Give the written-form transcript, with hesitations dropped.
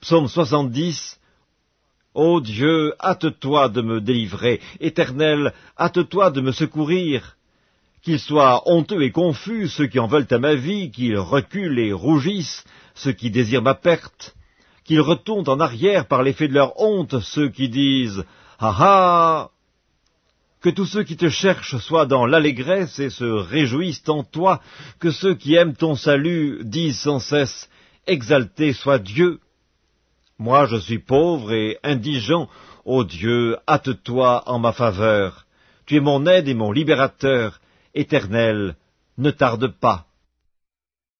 Psaume 70. Ô Dieu, hâte-toi de me délivrer. Éternel, hâte-toi de me secourir. Qu'ils soient honteux et confus, ceux qui en veulent à ma vie, qu'ils reculent et rougissent, ceux qui désirent ma perte. Qu'ils retournent en arrière par l'effet de leur honte, ceux qui disent « Ah ah !» Que tous ceux qui te cherchent soient dans l'allégresse et se réjouissent en toi, que ceux qui aiment ton salut disent sans cesse « Exalté soit Dieu !» Moi je suis pauvre et indigent, ô Dieu, hâte-toi en ma faveur. Tu es mon aide et mon libérateur, Éternel, ne tarde pas.